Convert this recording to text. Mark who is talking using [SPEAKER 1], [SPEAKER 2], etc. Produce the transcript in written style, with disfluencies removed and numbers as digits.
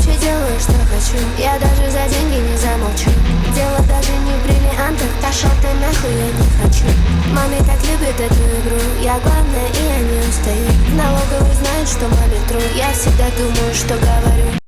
[SPEAKER 1] вообще делаю, что хочу. Я даже за деньги не замолчу. Дело даже не в бриллиантах. Пошел ты нахуй, я не хочу. Маме так любит эту игру. Я главная и я не устаю. Налоговые знают, что маме тру. Я всегда думаю, что говорю.